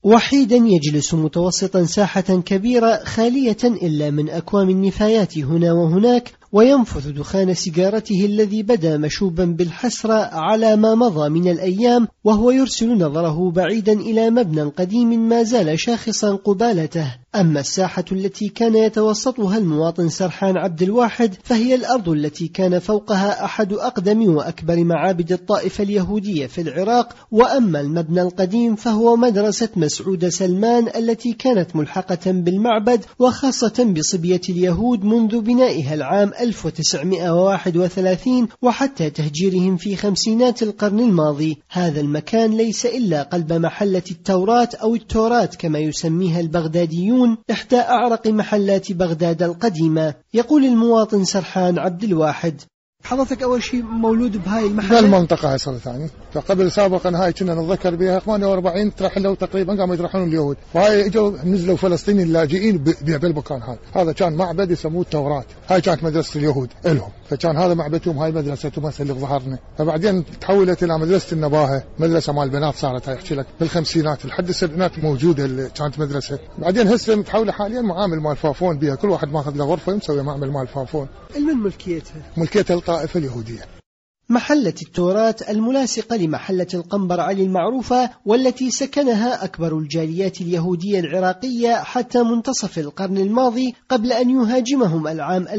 وحيدا يجلس متوسطا ساحة كبيرة خالية إلا من أكوام النفايات هنا وهناك، وينفث دخان سيجارته الذي بدا مشوبا بالحسرة على ما مضى من الأيام، وهو يرسل نظره بعيدا إلى مبنى قديم ما زال شاخصا قبالته. أما الساحة التي كان يتوسطها المواطن سرحان عبد الواحد فهي الأرض التي كان فوقها أحد أقدم وأكبر معابد الطائفة اليهودية في العراق. وأما المبنى القديم فهو مدرسة مسعود سلمان التي كانت ملحقة بالمعبد، وخاصة بصبية اليهود منذ بنائها العام 1931 وحتى تهجيرهم في خمسينات القرن الماضي. هذا المكان ليس إلا قلب محلة التوراة أو التوراة كما يسميها البغداديون، إحدى أعرق محلات بغداد القديمة. يقول المواطن سرحان عبد الواحد: حضرتك أول شيء مولود بهاي المحلة؟ المنطقة هاي صارت يعني، فقبل سابقا هاي كنا نتذكر بها 48 ترحلوا تقريبا قاموا يطرحون اليهود، وهاي اجوا نزلوا فلسطينيين اللاجئين بالمكان هذا كان معبد يسموه التوراة، هاي كانت مدرسة اليهود لهم، فكان هذا معبدهم، هاي مدرستهم هسه اللي ظهرنا. فبعدين تحولت إلى مدرسة النباهة، مدرسة مال البنات صارت، هاي احكي لك بالخمسينات لحد السبعينات موجودة اللي كانت مدرسة. بعدين هسه متحولة حاليا معامل مال فافون بها، كل واحد ماخذ له غرفة مسوي معامل مال فافون. من ملكيتها؟ ملكيتها الطائفة اليهودية. محلة التوراة الملاصقة لمحلة القنبر علي المعروفة، والتي سكنها أكبر الجاليات اليهودية العراقية حتى منتصف القرن الماضي، قبل أن يهاجمهم العام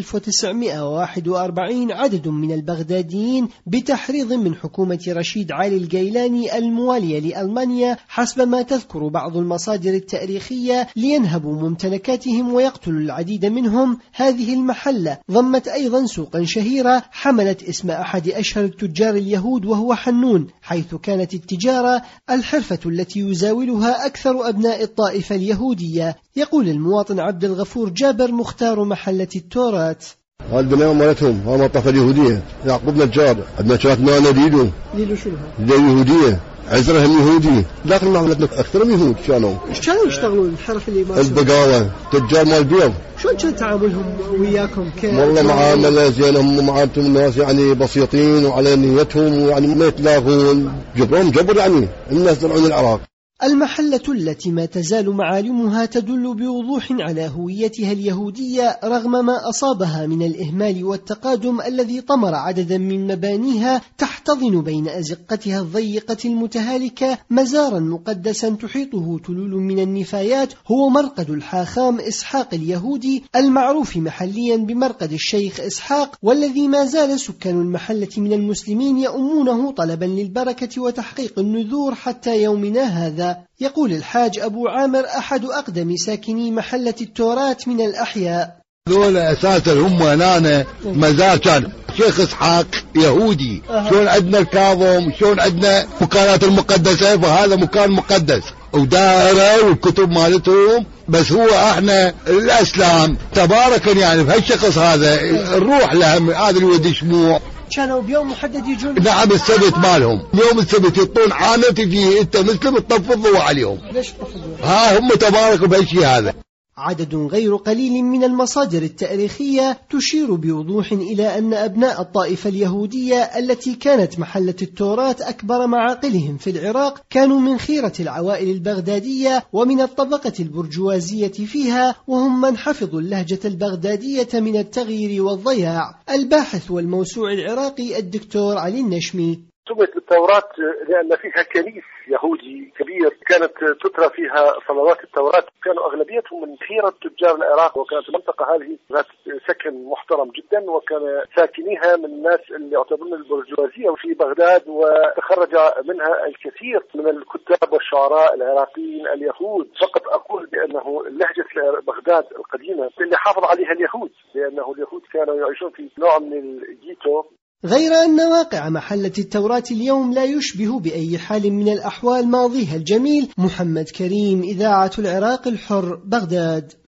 1941 عدد من البغداديين بتحريض من حكومة رشيد علي الجيلاني الموالية لألمانيا حسب ما تذكر بعض المصادر التاريخية، لينهبوا ممتلكاتهم ويقتلوا العديد منهم. هذه المحلة ضمت أيضا سوقا شهيرة حملت اسم أحد أشهر التجار اليهود وهو حنون، حيث كانت التجارة الحرفة التي يزاولها أكثر أبناء الطائفة اليهودية. يقول المواطن عبد الغفور جابر مختار محلة التوراة: البناء مالتهم هذا الطائفة اليهودية، يعقوب نجار، عندنا شاتنا ليلو شنو يهودية، عزرهم يهودي، داخل معاملتنا أكثرهم يهود. كانوا يشتغلون الحرف اللي ما البقالة، تجار مال بيض. شلون كان تعاملهم وياكم؟ والله معاملة زينة، هم معاملتهم الناس يعني بسيطين وعلى نيتهم، ويعني ما يتلاقون، جبرهم جبر يعني الناس طلعوا من العراق. المحلة التي ما تزال معالمها تدل بوضوح على هويتها اليهودية رغم ما أصابها من الإهمال والتقادم الذي طمر عددا من مبانيها، تحتضن بين أزقتها الضيقة المتهالكة مزارا مقدسا تحيطه تلول من النفايات، هو مرقد الحاخام إسحاق اليهودي المعروف محليا بمرقد الشيخ إسحاق، والذي ما زال سكان المحلة من المسلمين يؤمونه طلبا للبركة وتحقيق النذور حتى يومنا هذا. يقول الحاج أبو عامر أحد أقدم ساكني محلة التوراة من الأحياء: دول أساسا هم هنا مزار كان شيخ إسحاق يهودي. شون عندنا الكاظم، شون عندنا مكانات المقدسة، فهذا مكان مقدس ودائرة والكتب مالتهم، بس هو احنا الاسلام تباركا يعني بهالشخص هذا نروح لهم، هذا اللي ودي شموع. كانوا بيوم محدد يجون؟ نعم السبت مالهم، يوم السبت يطون عانة، تجي انت مسلم تطفي الضوء عليهم. ليش تطفي؟ ها هم تباركوا بهالشيء هذا. عدد غير قليل من المصادر التاريخية تشير بوضوح إلى أن أبناء الطائفة اليهودية التي كانت محلة التوراة أكبر معاقلهم في العراق كانوا من خيرة العوائل البغدادية ومن الطبقة البرجوازية فيها، وهم من حفظوا اللهجة البغدادية من التغيير والضياع. الباحث والموسوع العراقي الدكتور علي النشمي: سميت بالتوراة لأن فيها كنيس يهودي كبير كانت تترى فيها صلوات التوراة، كانوا أغلبيتهم من خيرة تجار العراق، وكانت المنطقة هذه ذات سكن محترم جدا، وكان ساكنيها من الناس اللي يعتبرون البرجوازية في بغداد، وتخرج منها الكثير من الكتاب والشعراء العراقيين اليهود. فقط أقول بأنه لهجة بغداد القديمة اللي حافظ عليها اليهود، لأنه اليهود كانوا يعيشون في نوع من الجيتو. غير أن واقع محلة التوراة اليوم لا يشبه بأي حال من الأحوال ماضيها الجميل. محمد كريم، إذاعة العراق الحر، بغداد.